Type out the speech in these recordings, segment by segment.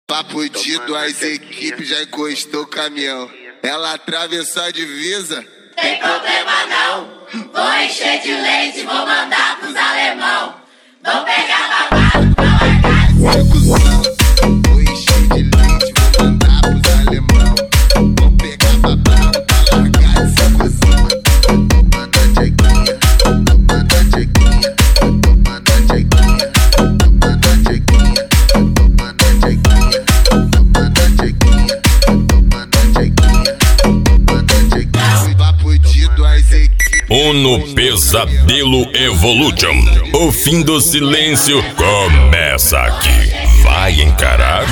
Papo de duas equipes, já encostou o caminhão. Ela atravessou a divisa. Tem problema não, vou encher de leite, vou mandar pros alemão. Vou pegar babado pra largar. Vou encher de leite, vou mandar pros alemão. Vou pegar babado pra largar essa cozinha. Manda chequinha, manda chequinha, manda chequinha, manda chequinha, manda chequinha, manda chequinha, manda chequinha, manda chequinha. Papo de duas equipes. Uno Pesadelo Evolution. O fim do silêncio começa aqui. Vai encarar?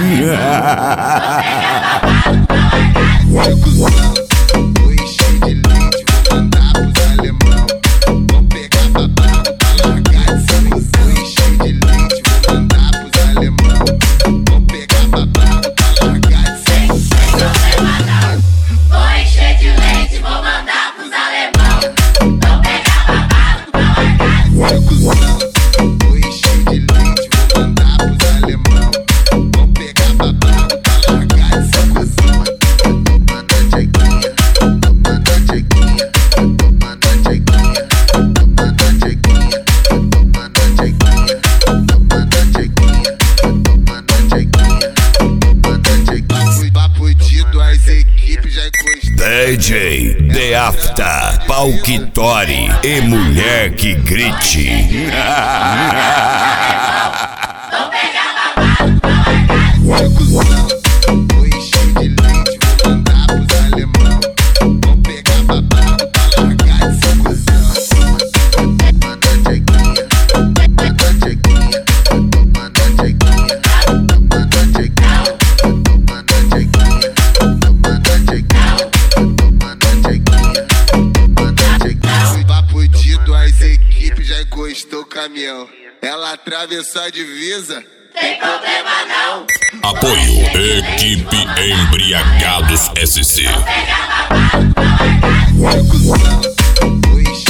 Vou encher de leite, vou mandar pros alemão. Vou pegar babado pra largar essa cozinha. Vou encher de leite, vou mandar pros alemão. Vou pegar babado pra largar essa cozinha. Tem problema não, vou encher de leite, vou mandar pros alemão. Vou pegar babado pra largar. Vou encher de leite, vou mandar pros alemão. Vou pegar babado pra largar essa cozinha. Manda chequinha, manda chequinha, manda chequinha, manda chequinha, manda chequinha, manda chequinha, manda chequinha, manda chequinha. Papo de duas equipes, já encostou. DJ The After, Palquitori e mulher que grite. Vou pegar babado pra largar. Vou encher de leite, vou mandar pros alemão. Vou pegar babado pra largar essa cozinha. Manda chequinha, manda chequinha, manda chequinha, manda chequinha, manda chequinha, manda chequinha, manda chequinha, manda chequinha. Papo de duas equipes, já encostou o caminhão. Ela atravessou a divisa. Tem problema não, Apoio Equipe Embriagados SC. vou pegar babado pra largar. Vou encher